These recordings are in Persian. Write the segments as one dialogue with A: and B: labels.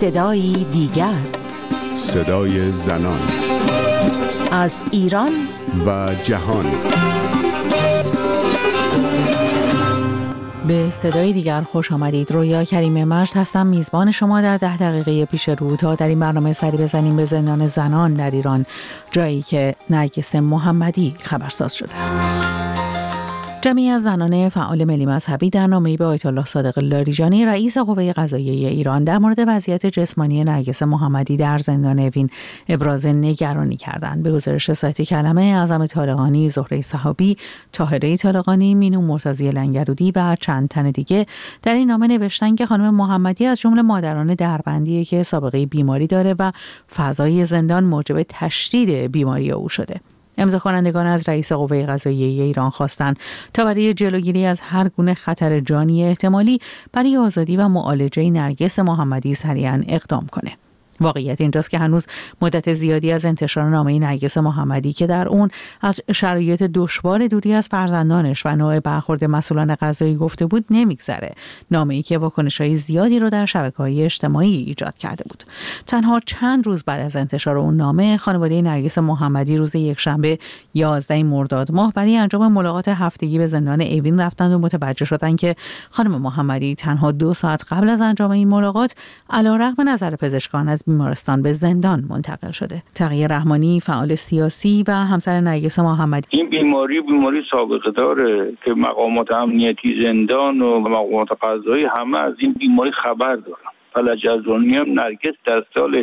A: صدایی دیگر،
B: صدای زنان
A: از ایران
B: و جهان.
C: به صدای دیگر خوش آمدید. رویا کریم مجد هستم، میزبان شما در 10 دقیقه پیش رو تا در این برنامه سری بزنیم به زندان زنان در ایران، جایی که نرگس محمدی خبرساز شده است. جمعی از زنان فعال ملی مذهبی در نامه‌ای به آیت الله صادق لاریجانی رئیس قوه قضاییه ایران در مورد وضعیت جسمانی نرگس محمدی در زندان اوین ابراز نگرانی کردند. به گزارش سایت کلمه اعظم طالقانی، زهره صحابی، طاهره طالقانی، مینو مرتضی لنگرودی و چند تن دیگه در این نامه نوشتن که خانم محمدی از جمله مادران دربندیه که سابقه بیماری داره و فضای زندان موجب تشدید بیماری او شده. امضا کنندگان از رئیس قوه قضاییه ایران خواستند تا برای جلوگیری از هر گونه خطر جانی احتمالی برای آزادی و معالجه نرگس محمدی سریعاً اقدام کنه. واقعیت اینجاست که هنوز مدت زیادی از انتشار نامه نرگس محمدی که در اون از شرایط دشوار دوری از فرزندانش و نوع برخورد مسئولان قضایی گفته بود نمیگذره. نامه‌ای که واکنش‌های زیادی رو در شبکه‌های اجتماعی ایجاد کرده بود. تنها چند روز بعد از انتشار اون نامه، خانواده نرگس محمدی روز یکشنبه 11 مرداد ماه برای انجام ملاقات هفتگی به زندان اوین رفتند و متوجه شدند که خانم محمدی تنها 2 ساعت قبل از انجام این ملاقات علیرغم نظر پزشکان از بیمارستان به زندان منتقل شده. تقی رحمانی، فعال سیاسی و همسر نرگس محمدی:
D: این بیماری سابقه داره که مقامات امنیتی زندان و مقامات قضایی همه از این بیماری خبر دارن. فلج ازرانی هم نرگس در سال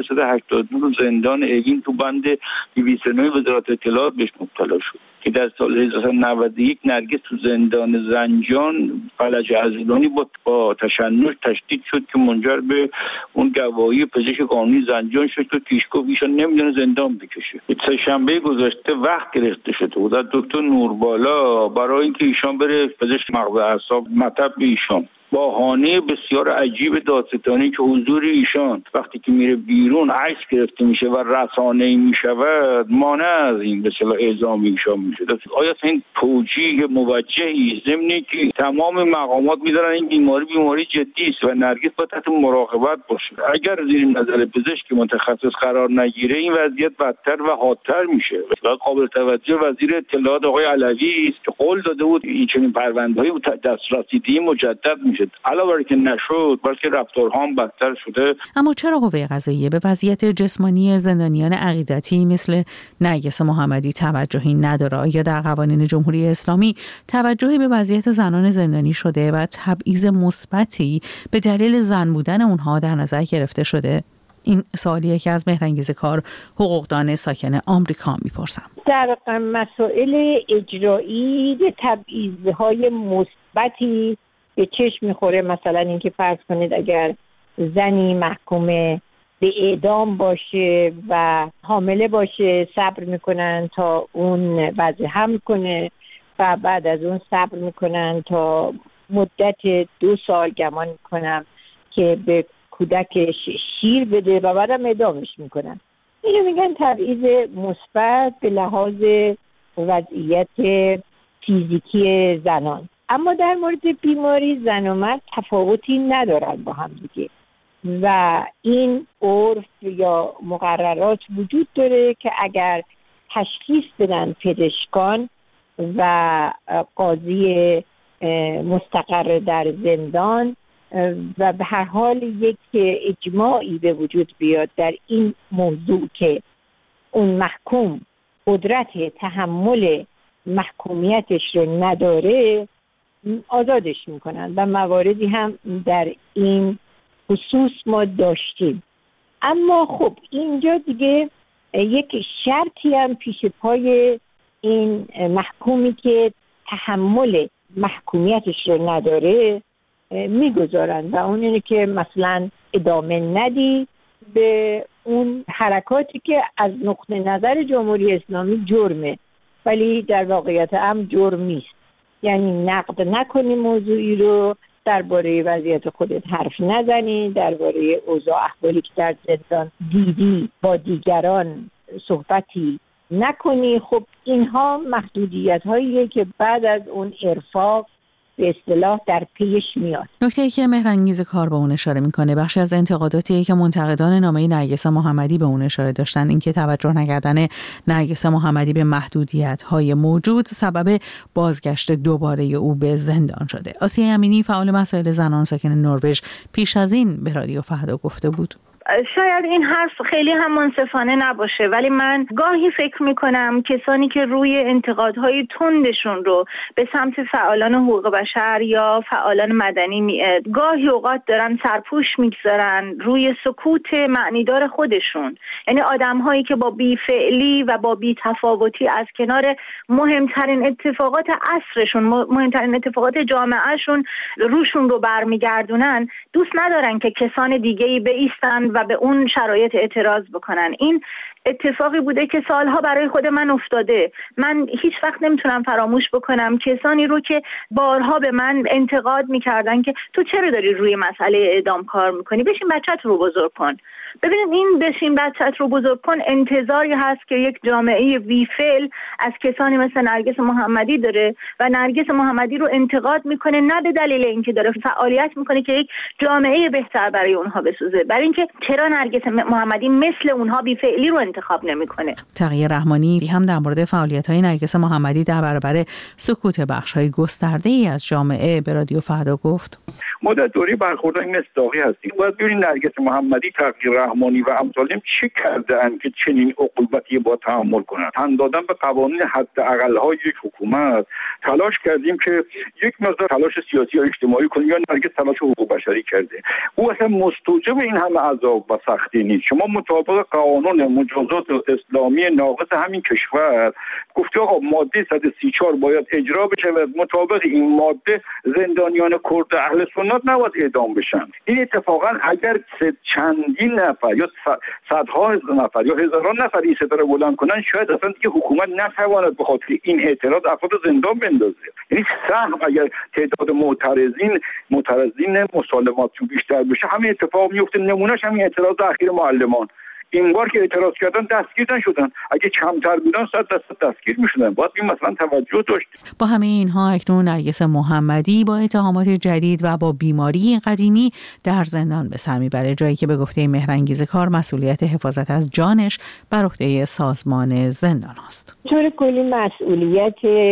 D: 1382 زندان اوین تو بند 209 وزارت اطلاعات بهش مبتلا شد که در سال 1991 نرگس تو زندان زنجان فلج ازرانی با تشنج تشدید شد که منجر به اون گواهی پزشک قانونی زنجان شد که پیشگاه ایشان نمیدونه زندان بکشه. سه‌شنبه گذشته وقت گرفته شده بود از دکتر نوربالا برای اینکه ایشان بره پزشک مغز اعصاب مطب به ایشان. بهانه بسیار عجیب دادستانی که حضور ایشان وقتی که میره بیرون عکس گرفته میشه و رسانه‌ای میشود مانع از این به اصطلاح اعزام ایشان میشه. آیا این توجیه موجهی ضمن که تمام مقامات میدارن این بیماری جدی است و نرگس باید تحت مراقبت باشه؟ اگر زیر نظر پزشک متخصص قرار نگیره این وضعیت بدتر و حادتر میشه. قابل توجه وزیر اطلاعات آقای علوی است که قول داده بود این چنین پرونده‌ای دسترسی مجدد علاوه بر که نشد بلکه رفتارها هم بدتر شده.
C: اما چرا قوه قضاییه به وضعیت جسمانی زندانیان عقیدتی مثل نرگس محمدی توجهی نداره؟ یا در قوانین جمهوری اسلامی توجهی به وضعیت زنان زندانی شده و تبعیض مثبتی به دلیل زن بودن اونها در نظر گرفته شده؟ این سوالیه که از مهرانگیز کار، حقوقدان ساکن آمریکا میپرسم.
E: در مسائل اجرایی تبعیض‌های مثبتی به چشم میخوره. مثلا اینکه فرض کنید اگر زنی محکوم به اعدام باشه و حامله باشه صبر میکنن تا اون وضع حمل کنه و بعد از اون صبر میکنن تا مدت 2 سال گمان میکنم که به کودکش شیر بده و بعدم اعدامش میکنن. اینو میگن تبعیض مثبت به لحاظ وضعیت فیزیکی زنان. اما در مورد بیماری زن و مرد تفاوتی ندارن با هم دیگه و این عرف یا مقررات وجود داره که اگر تشخیص بدن پزشکان و قاضی مستقر در زندان و به هر حال یک اجماعی به وجود بیاد در این موضوع که اون محکوم قدرت تحمل محکومیتش رو نداره، آزادش میکنن و مواردی هم در این خصوص ما داشتیم. اما خب اینجا دیگه یک شرطی هم پیش پای این محکومی که تحمل محکومیتش رو نداره میگذارن و اون اینه که مثلا ادامه ندی به اون حرکاتی که از نقطه نظر جمهوری اسلامی جرمه ولی در واقعیت هم جرم نیست. یعنی نقد نکنی موضوعی رو، درباره وضعیت خودت حرف نزنی، درباره اوضاع احوالی که در زندان دیدی با دیگران صحبتی نکنی. خب اینها محدودیت هاییه که بعد از اون ارفاق به اصطلاح در پیش میاد.
C: نکته‌ای که مهرانگیز کار به اون اشاره میکنه بخشی از انتقاداتی که منتقدان نامه نرگس محمدی به اون اشاره داشتن این که توجه نکردن نرگس محمدی به محدودیت‌های موجود سبب بازگشت دوباره او به زندان شده. آسیه امینی فعال مسائل زنان ساکن نروژ پیش از این به رادیو فردا گفته بود
F: شاید این حرف خیلی هم منصفانه نباشه، ولی من گاهی فکر میکنم کسانی که روی انتقادهای تندشون رو به سمت فعالان حقوق بشر یا فعالان مدنی گاهی اوقات دارن سرپوش میگذارن روی سکوت معنیدار خودشون، یعنی آدمهایی که با بی‌فعلی و با بی‌تفاوتی از کنار مهمترین اتفاقات عصرشون، مهمترین اتفاقات جامعهشون روشون رو برمیگردونن، دوست ندارن که کسان دیگه‌ای بایستن و به اون شرایط اعتراض بکنن. این اتفاقی بوده که سالها برای خود من افتاده. من هیچ وقت نمیتونم فراموش بکنم کسانی رو که بارها به من انتقاد میکردن که تو چرا داری روی مسئله اعدام کار میکنی؟ بشین بچت رو بزرگ کن. ببینید این بشین بچت رو بزرگ کن انتظاری هست که یک جامعه بی‌فعل از کسانی مثل نرگس محمدی داره و نرگس محمدی رو انتقاد میکنه، نه به دلیل اینکه داره فعالیت میکنه که یک جامعه بهتر برای اونها بسازه، برای اینکه چرا نرگس محمدی مثل اونها بی‌فعلی رو انتخاب نمیکنه.
C: تقی رحمانی هم در مورد فعالیت‌های نرگس محمدی در برابر سکوت بخش‌های گسترده‌ای از جامعه به رادیو فردا گفت
D: ما در دوره برخوردن مصداقی هستیم. باید ببینید نرگس محمدی، تقی رحمانی و امثالهم چه کرده‌اند که چنین عقوبتی با تحمل کنند. تن دادن به قوانین حداقل‌های یک حکومت. تلاش کردیم که یک مقدار تلاش سیاسی یا اجتماعی کنیم، یا نرگس تلاش حقوق بشری کرده. او اصلا مستوجب این همه عذاب و سختی نیست. شما مطابق قانون مجازات اسلامی ناقص همین کشور گفته آقا ماده 134 باید اجرا بشه و مطابق این ماده زندانیان کرد اهل سنت نباید اعدام بشن. این اتفاقا اگر چندین نفر یا صدها نفر یا هزاران نفر این صدا رو بلند کنن، شاید اصلا دیگه حکومت نتواند به خاطر این اعتراض افراد زندان بندازه. یعنی سهم اگر تعداد معترضین مسالماتشون بیشتر بشه همین اتفاق میفته. نمونهش همین اعتراض اخیر معلمان. این بار که اعتراض کردن دستگیر نشدن، اگه کمتر بودن 100% دستگیر میشدن. باید این مثلا توجه داشت.
C: با همه اینها اکنون نرگس محمدی با اتهامات جدید و با بیماری قدیمی در زندان به سر میبره، جایی که به گفته مهرانگیز کار مسئولیت حفاظت از جانش بر عهده سازمان زندان است.
E: طور کلی مسئولیت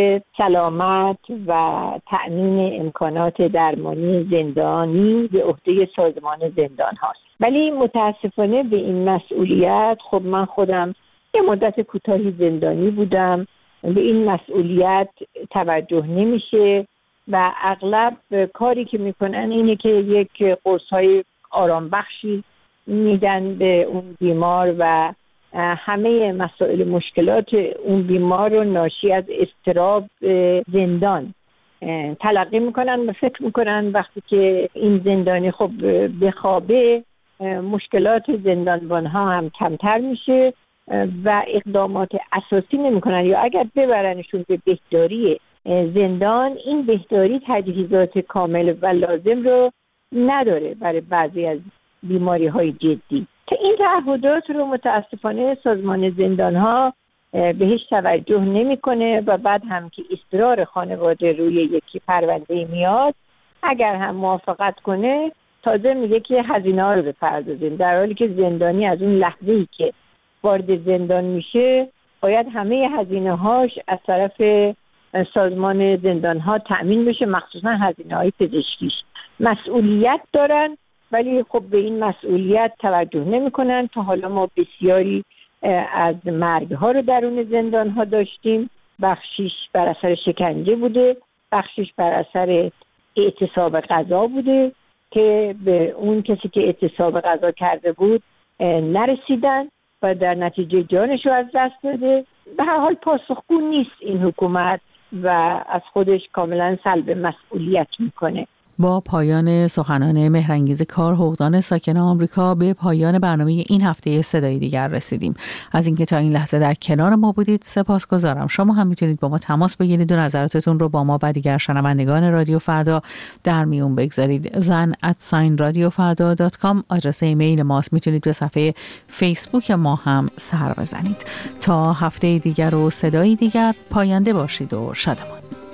E: سلامت و تأمین امکانات درمانی زندانی به عهده سازمان زندان هاست. ولی متاسفانه به این مسئولیت، خب من خودم یه مدت کوتاهی زندانی بودم، به این مسئولیت توجه نمیشه و اغلب کاری که میکنن اینه که یک قرص‌های آرام بخشی میدن به اون بیمار و همه مسائل مشکلات اون بیمار رو ناشی از اضطراب زندان تلقی میکنن و فکر میکنن وقتی که این زندانی خب بخوابه مشکلات زندانبان ها هم کمتر میشه و اقدامات اساسی نمیکنن، یا اگر ببرنشون به بهداری زندان، این بهداری تجهیزات کامل و لازم رو نداره برای بعضی از بیماری های جدی که این تعهدات رو متاسفانه سازمان زندان ها بهش توجه نمیکنه و بعد هم که اصرار خانواده روی یکی پرونده میاد، اگر هم موافقت کنه تازه میگه که هزینه ها رو بپردازیم، در حالی که زندانی از اون لحظه‌ای که وارد زندان میشه باید همه هزینه هاش از طرف سازمان زندان ها تأمین بشه، مخصوصا هزینه های پزشکیش. مسئولیت دارن ولی خب به این مسئولیت توجه نمیکنن. تا حالا ما بسیاری از مرگ ها رو درون زندان ها داشتیم، بخشیش بر اثر شکنجه بوده، بخشیش بر اثر اعتصاب غذا بوده که به اون کسی که اعتصاب غذا کرده بود نرسیدن و در نتیجه جانش رو از دست داده. به هر حال پاسخگو نیست این حکومت و از خودش کاملا سلب مسئولیت میکنه.
C: با پایان سخنان مهرانگیز کار حقوقدان ساکن آمریکا به پایان برنامه این هفته صدای دیگر رسیدیم. از اینکه تا این لحظه در کنار ما بودید سپاسگزارم. شما هم میتونید با ما تماس بگیرید و نظراتتون رو با ما و دیگر شنوندگان رادیو فردا در میون بگذارید. zan@radiofarda.com آدرس ایمیل ماست. میتونید به صفحه فیسبوک ما هم سر بزنید. تا هفته دیگر و صدای دیگر، پاینده باشید و شادمان.